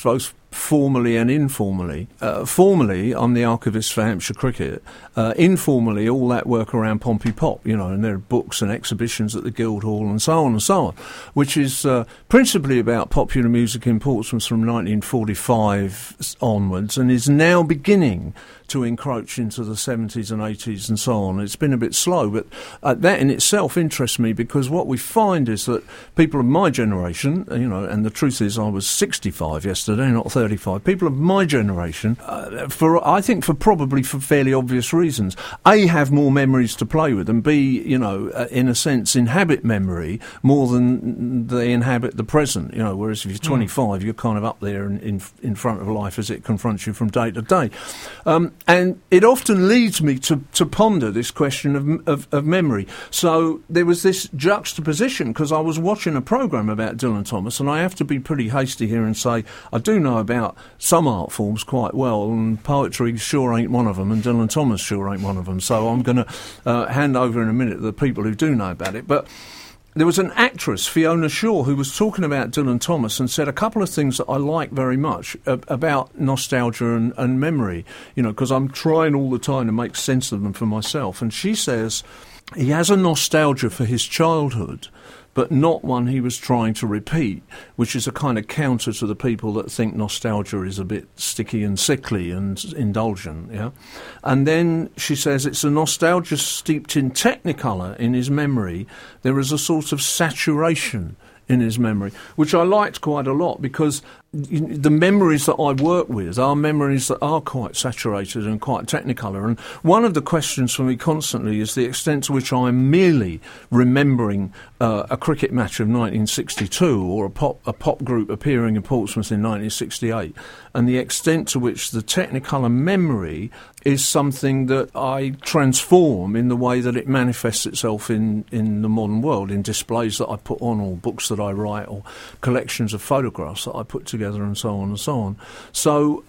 formally and informally. Formally, I'm the archivist for Hampshire Cricket. Informally, all that work around Pompey Pop, and there are books and exhibitions at the Guildhall and so on, which is principally about popular music in Portsmouth from 1945 onwards, and is now beginning to encroach into the 70s and 80s and so on. It's been a bit slow, but that in itself interests me, because what we find is that people of my generation, and the truth is I was 65 yesterday, not 35, people of my generation, I think for fairly obvious reasons, A, have more memories to play with, and B, in a sense, inhabit memory more than they inhabit the present, whereas if you're 25, you're kind of up there in front of life as it confronts you from day to day. And it often leads me to ponder this question of memory. So there was this juxtaposition, because I was watching a programme about Dylan Thomas, and I have to be pretty hasty here and say I do know about some art forms quite well, and poetry sure ain't one of them, and Dylan Thomas sure ain't one of them. So I'm going to hand over in a minute to the people who do know about it. But there was an actress, Fiona Shaw, who was talking about Dylan Thomas and said a couple of things that I like very much about nostalgia and memory, because I'm trying all the time to make sense of them for myself. And she says he has a nostalgia for his childhood, but not one he was trying to repeat, which is a kind of counter to the people that think nostalgia is a bit sticky and sickly and indulgent, yeah? And then she says it's a nostalgia steeped in technicolor in his memory. There is a sort of saturation in his memory, which I liked quite a lot, because the memories that I work with are memories that are quite saturated and quite technicolor. And one of the questions for me constantly is the extent to which I'm merely remembering a cricket match of 1962 or a pop group appearing in Portsmouth in 1968, and the extent to which the technicolor memory is something that I transform in the way that it manifests itself in the modern world, in displays that I put on, or books that I write, or collections of photographs that I put together, and so on and so on. So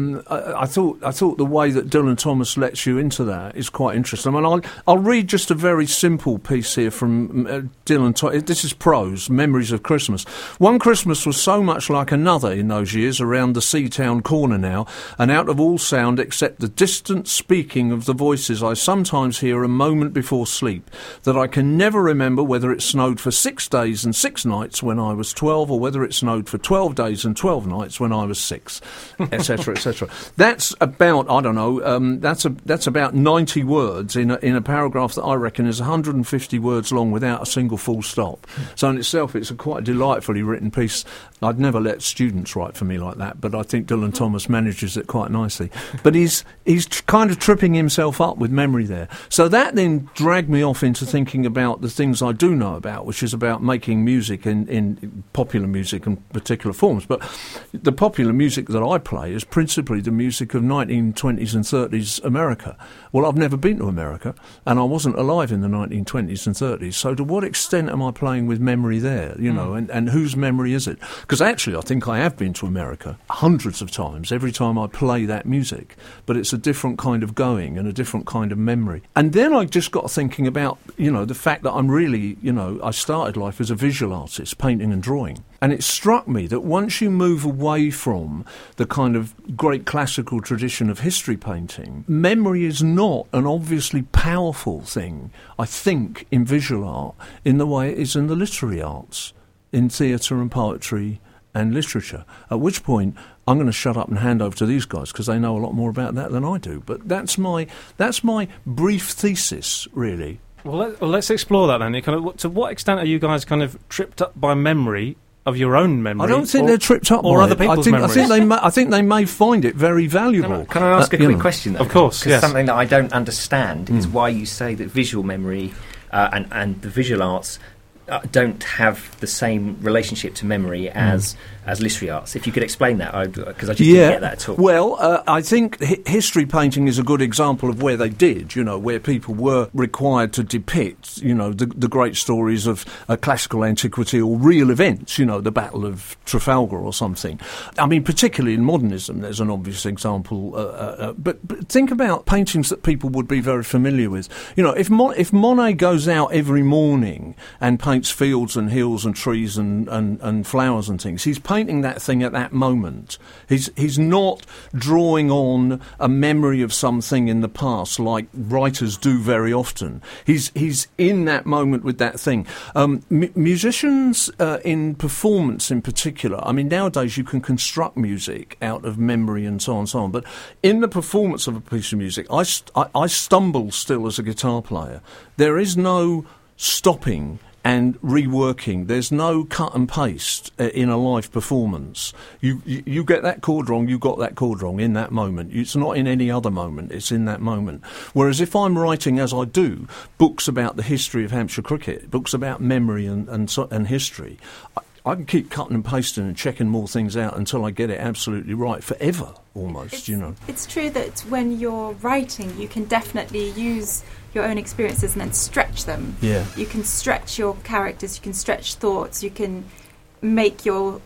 I thought the way that Dylan Thomas lets you into that is quite interesting. I mean, I'll read just a very simple piece here from Dylan Thomas. This is prose, Memories of Christmas. One Christmas was so much like another in those years around the Seatown corner now, and out of all sound except the distant speaking of the voices I sometimes hear a moment before sleep, that I can never remember whether it snowed for 6 days and 6 nights when I was 12, or whether it snowed for 12 days and 12 nights when I was 6, etc., etc. That's about, I don't know, that's about 90 words in a paragraph that I reckon is 150 words long without a single full stop. So in itself, it's a quite delightfully written piece. I'd never let students write for me like that, but I think Dylan Thomas manages it quite nicely. But he's kind of tripping himself up with memory there. So that then dragged me off into thinking about the things I do know about, which is about making music in popular music in particular forms. But the popular music that I play is principally the music of 1920s and 30s America. Well, I've never been to America, and I wasn't alive in the 1920s and 30s. So to what extent am I playing with memory there, and whose memory is it? Because actually I think I have been to America hundreds of times, every time I play that music. But it's a different kind of going and a different kind of memory. And then I just got thinking about, the fact that I'm really, I started life as a visual artist, painting and drawing. And it struck me that once you move away from the kind of great classical tradition of history painting, memory is not an obviously powerful thing, I think, in visual art in the way it is in the literary arts, in theatre and poetry and literature. At which point, I'm going to shut up and hand over to these guys, because they know a lot more about that than I do. But that's my brief thesis, really. Well, let's explore that then. To what extent are you guys kind of tripped up by memory of your own memory? I don't think they're tripped up or by other people's memories. I think they may find it very valuable. Can I ask a quick question, though? Of course, yes. Something that I don't understand is why you say that visual memory and the visual arts don't have the same relationship to memory as literary arts. If you could explain that, because I just didn't get that at all. Well, I think history painting is a good example of where they did, where people were required to depict, the great stories of classical antiquity or real events, the Battle of Trafalgar or something. I mean, particularly in modernism, there's an obvious example. But think about paintings that people would be very familiar with. If Monet goes out every morning and paints fields and hills and trees and flowers and things, he's painting that thing at that moment. He's not drawing on a memory of something in the past like writers do very often. He's in that moment with that thing. Musicians in performance in particular, I mean, nowadays you can construct music out of memory and so on and so on, but in the performance of a piece of music, I stumble still as a guitar player. There is no stopping and reworking. There's no cut and paste in a live performance. You get that chord wrong, you got that chord wrong in that moment. It's not in any other moment, it's in that moment. Whereas if I'm writing, as I do, books about the history of Hampshire cricket, books about memory and history, I can keep cutting and pasting and checking more things out until I get it absolutely right, forever, almost, It's true that when you're writing, you can definitely use your own experiences and then stretch them. Yeah. You can stretch your characters, you can stretch thoughts, you can make your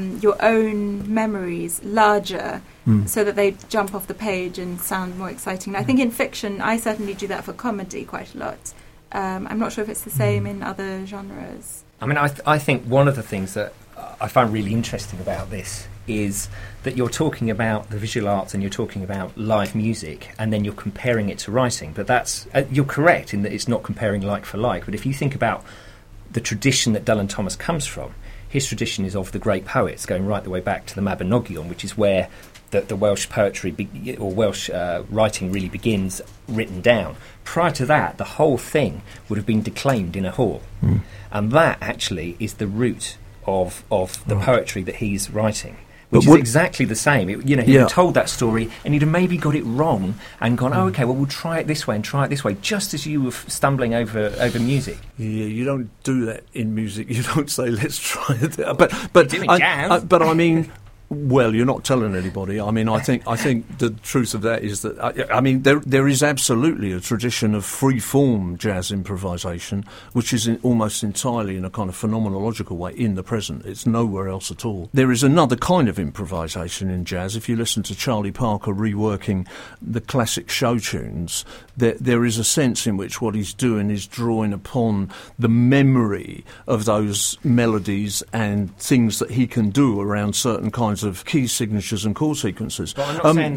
own memories larger so that they jump off the page and sound more exciting. I think in fiction, I certainly do that for comedy quite a lot. I'm not sure if it's the same in other genres. I mean, I think one of the things that I find really interesting about this is that you're talking about the visual arts and you're talking about live music and then you're comparing it to writing. But that's you're correct in that it's not comparing like for like. But if you think about the tradition that Dylan Thomas comes from, his tradition is of the great poets going right the way back to the Mabinogion, which is where the Welsh poetry or Welsh writing really begins, written down. Prior to that, the whole thing would have been declaimed in a hall. And that actually is the root of the poetry that he's writing, which is exactly the same. He'd have told that story and he'd have maybe got it wrong and gone, oh, okay, well, we'll try it this way and try it this way, just as you were stumbling over music. Yeah, you don't do that in music. You don't say, let's try it. But doing jazz. But I mean... Well, you're not telling anybody. I mean, I think the truth of that is that there is absolutely a tradition of free-form jazz improvisation, which is almost entirely in a kind of phenomenological way in the present. It's nowhere else at all. There is another kind of improvisation in jazz. If you listen to Charlie Parker reworking the classic show tunes, there is a sense in which what he's doing is drawing upon the memory of those melodies and things that he can do around certain kinds of key signatures and chord sequences. But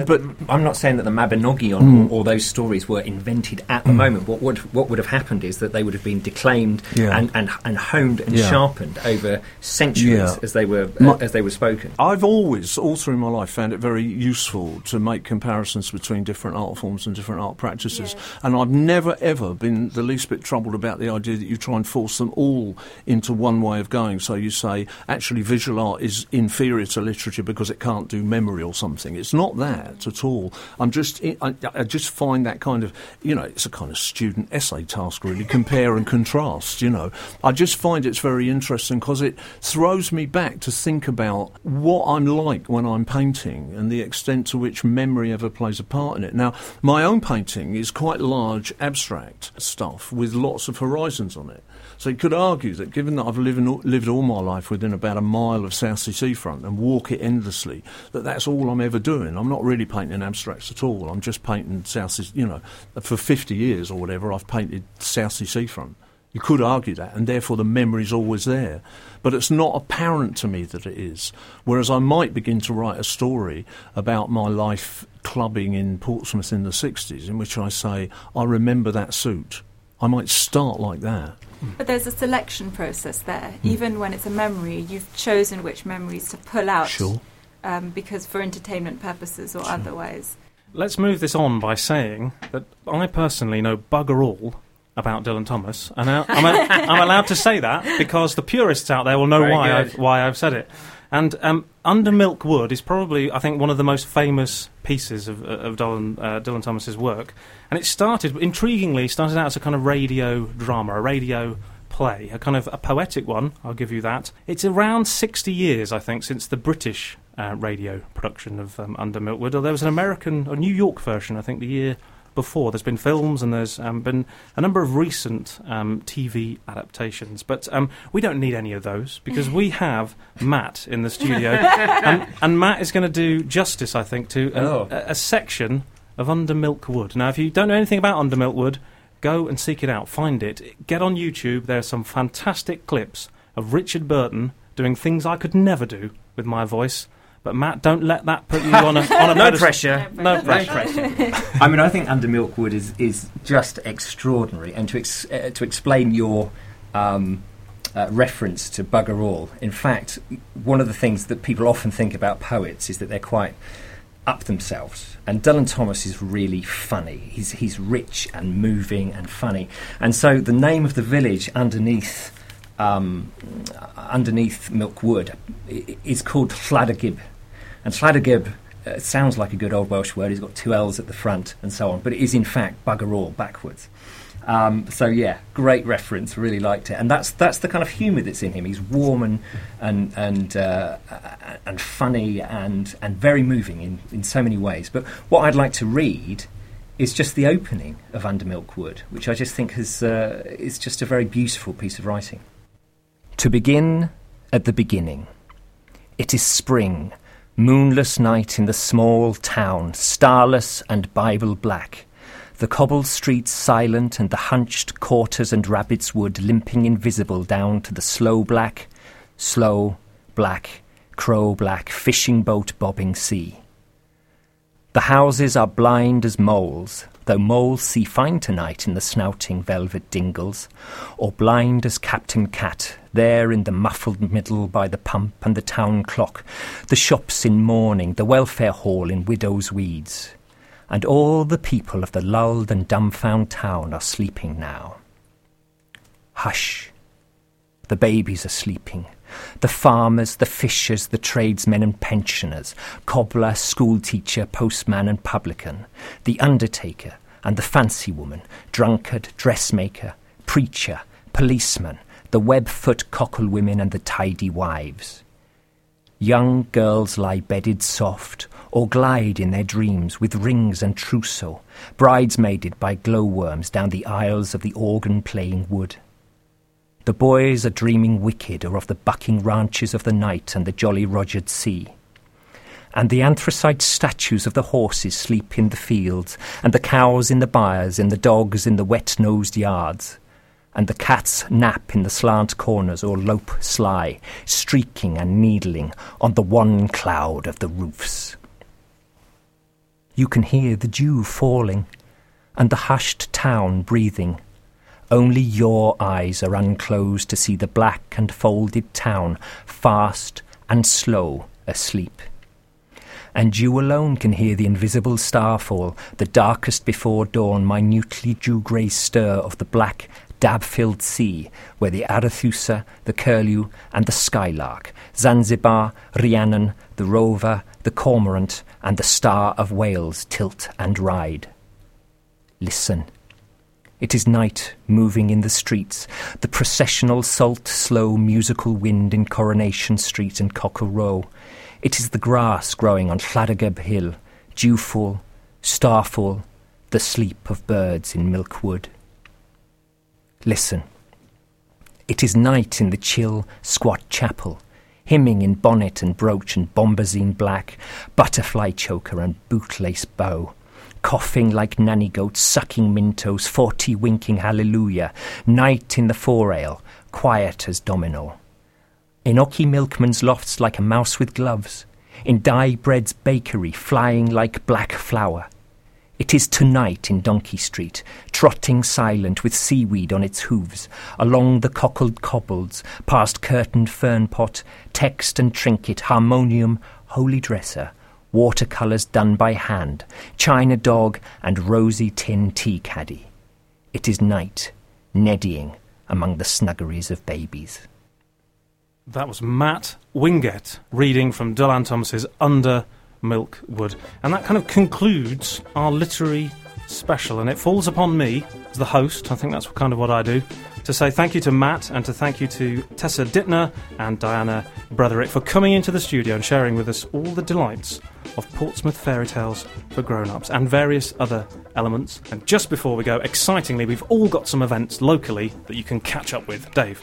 I'm not saying that the Mabinogion or those stories were invented at the moment. What would have happened is that they would have been declaimed and honed and sharpened over centuries as they were spoken. I've always, all through my life, found it very useful to make comparisons between different art forms and different art practices, and I've never ever been the least bit troubled about the idea that you try and force them all into one way of going. So you say, actually, visual art is inferior to literature because it can't do memory or something. It's not that at all. I just find that kind of, it's a kind of student essay task, really, compare and contrast, I just find it's very interesting because it throws me back to think about what I'm like when I'm painting and the extent to which memory ever plays a part in it. Now, my own painting is quite large, abstract stuff with lots of horizons on it. So you could argue that given that I've lived all my life within about a mile of Southsea seafront and walk it endlessly, that's all I'm ever doing. I'm not really painting abstracts at all. I'm just painting Southsea, for 50 years or whatever, I've painted Southsea seafront. You could argue that, and therefore the memory's always there. But it's not apparent to me that it is. Whereas I might begin to write a story about my life clubbing in Portsmouth in the 60s, in which I say, I remember that suit. I might start like that. But there's a selection process there. Even when it's a memory, you've chosen which memories to pull out. Sure. Because for entertainment purposes or otherwise. Let's move this on by saying that I personally know bugger all about Dylan Thomas, and I'm allowed to say that because the purists out there will know why I've said it. And Under Milk Wood is probably, I think, one of the most famous pieces of Dylan Thomas's work. And it intriguingly started out as a kind of radio drama, a radio play, a kind of a poetic one, I'll give you that. It's around 60 years, I think, since the British radio production of Under Milk Wood. There was an New York version, I think, the year before. There's been films and there's been a number of recent TV adaptations, but we don't need any of those because we have Matt in the studio, and Matt is going to do justice, I think, to a section of Under Milk Wood. Now, if you don't know anything about Under Milk Wood, go and seek it out, find it. Get on YouTube. There are some fantastic clips of Richard Burton doing things I could never do with my voice. But Matt, don't let that put you on a No pedestal. pressure. No pressure. I mean, I think Under Milkwood is just extraordinary. And to explain your reference to Bugger All, in fact, one of the things that people often think about poets is that they're quite up themselves. And Dylan Thomas is really funny. He's rich and moving and funny. And so the name of the village underneath Milkwood is called Lladygib. And Lladygib sounds like a good old Welsh word. It's got 2 L's at the front and so on. But it is, in fact, Bugger All backwards. So, yeah, great reference. Really liked it. And that's the kind of humour that's in him. He's warm and funny and very moving in so many ways. But what I'd like to read is just the opening of Under Milkwood, which I just think is just a very beautiful piece of writing. To begin at the beginning. It is spring, moonless night in the small town, starless and Bible black. The cobbled streets silent and the hunched quarters and rabbit's wood limping invisible down to the slow black, crow black, fishing boat bobbing sea. The houses are blind as moles, though moles see fine tonight in the snouting velvet dingles, or blind as Captain Cat, there in the muffled middle by the pump and the town clock, the shops in mourning, the welfare hall in widow's weeds. And all the people of the lulled and dumbfound town are sleeping now. Hush! The babies are sleeping. The farmers, the fishers, the tradesmen and pensioners, cobbler, schoolteacher, postman and publican, the undertaker and the fancy woman, drunkard, dressmaker, preacher, policeman, the web-foot cockle women and the tidy wives. Young girls lie bedded soft, or glide in their dreams with rings and trousseau, bridesmaided by glowworms down the aisles of the organ-playing wood. The boys are dreaming wicked or of the bucking ranches of the night and the jolly Rogered sea. And the anthracite statues of the horses sleep in the fields, and the cows in the byres, and the dogs in the wet-nosed yards. And the cats nap in the slant corners or lope sly, streaking and needling on the one cloud of the roofs. You can hear the dew falling, and the hushed town breathing. Only your eyes are unclosed to see the black and folded town, fast and slow asleep. And you alone can hear the invisible starfall, the darkest before dawn, minutely dew-grey stir of the black, dab-filled sea, where the Arethusa, the curlew, and the skylark, Zanzibar, Rhiannon, the rover, the cormorant, and the star of Wales tilt and ride. Listen. It is night, moving in the streets, the processional salt, slow, musical wind in Coronation Street and Cockle Row. It is the grass growing on Lladygib Hill, dewfall, starfall, the sleep of birds in Milkwood. Listen. It is night in the chill, squat chapel, hymning in bonnet and brooch and bombazine black, butterfly choker and bootlace bow, coughing like nanny goats, sucking mintos, 40 winking hallelujah, night in the fore-ale, quiet as domino. In Ocky milkman's lofts like a mouse with gloves, in Dye Bread's bakery flying like black flour. It is tonight in Donkey Street, trotting silent with seaweed on its hooves, along the cockled cobbles, past curtained fern pot, text and trinket, harmonium, holy dresser, watercolours done by hand, china dog and rosy tin tea caddy. It is night, neddying among the snuggeries of babies. That was Matt Wingett reading from Dylan Thomas's Under Milkwood. And that kind of concludes our literary special. And it falls upon me, as the host, I think that's kind of what I do, to say thank you to Matt and to thank you to Tessa Dittner and Diana Bretherick for coming into the studio and sharing with us all the delights of Portsmouth fairy tales for grown-ups and various other elements. And just before we go, excitingly, we've all got some events locally that you can catch up with. Dave?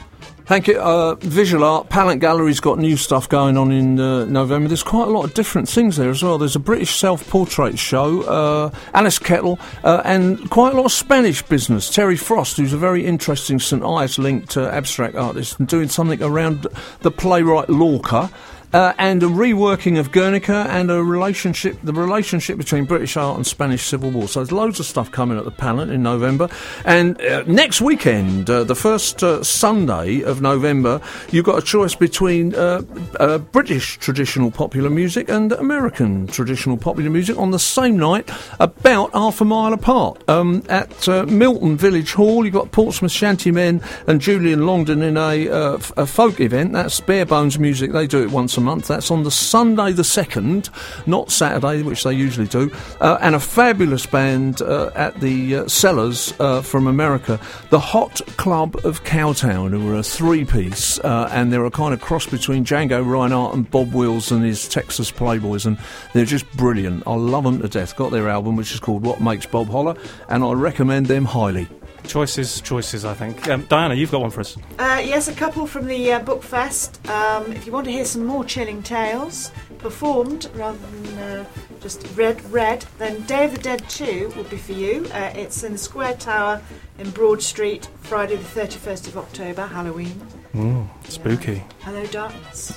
Thank you. Visual Art, Pallant Gallery's got new stuff going on in November. There's quite a lot of different things there as well. There's a British self-portrait show, Alice Kettle, and quite a lot of Spanish business. Terry Frost, who's a very interesting St Ives-linked abstract artist, and doing something around the playwright Lorca. And a reworking of Guernica and the relationship between British art and Spanish Civil War. So there's loads of stuff coming at the Pallant in November. And next weekend, the first Sunday of November, you've got a choice between British traditional popular music and American traditional popular music on the same night, about half a mile apart. At Milton Village Hall, you've got Portsmouth Shantymen and Julian Longdon in a folk event. That's Bare Bones Music. They do it once a month. That's on the Sunday the 2nd, not Saturday, which they usually do, and a fabulous band at the Cellars from America, the Hot Club of Cowtown, who are a three-piece, and they're a kind of cross between Django Reinhardt and Bob Wills and his Texas Playboys, and they're just brilliant. I love them to death. Got their album, which is called What Makes Bob Holler, and I recommend them highly. Choices, I think. Diana, you've got one for us. Yes, a couple from the Bookfest. If you want to hear some more chilling tales performed rather than just read, then Day of the Dead 2 will be for you. It's in the Square Tower in Broad Street, Friday the 31st of October, Halloween. Spooky. Hello, darkness.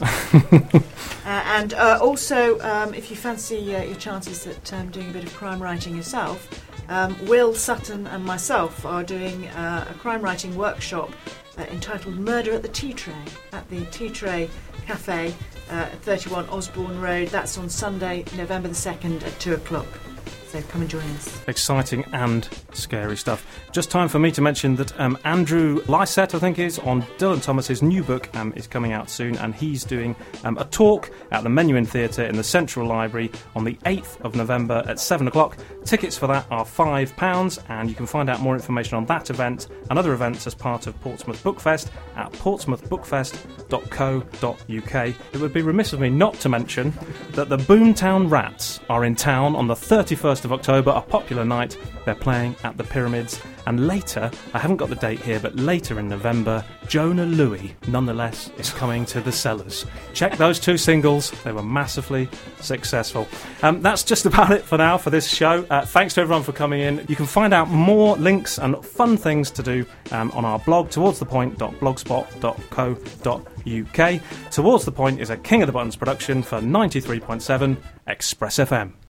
And also, if you fancy your chances at doing a bit of crime writing yourself, Will Sutton and myself are doing a crime writing workshop entitled Murder at the Tea Tray at the Tea Tray Cafe at 31 Osborne Road. That's on Sunday, November the 2nd at 2 o'clock. So come and join us. Exciting and scary stuff. Just time for me to mention that Andrew Lysett, I think is, on Dylan Thomas's new book is coming out soon, and he's doing a talk at the Menuhin Theatre in the Central Library on the 8th of November at 7 o'clock. Tickets for that are £5, and you can find out more information on that event and other events as part of Portsmouth Bookfest at portsmouthbookfest.co.uk. It would be remiss of me not to mention that the Boomtown Rats are in town on the 31st of October, a popular night. They're playing at the Pyramids, and later, I haven't got the date here, but later in November, Jonah Louie, nonetheless, is coming to the Cellars. Check those two singles, they were massively successful. That's just about it for now for this show. Thanks to everyone for coming in. You can find out more links and fun things to do on our blog, towardsthepoint.blogspot.co.uk. Towards the Point is a King of the Buttons production for 93.7 Express FM.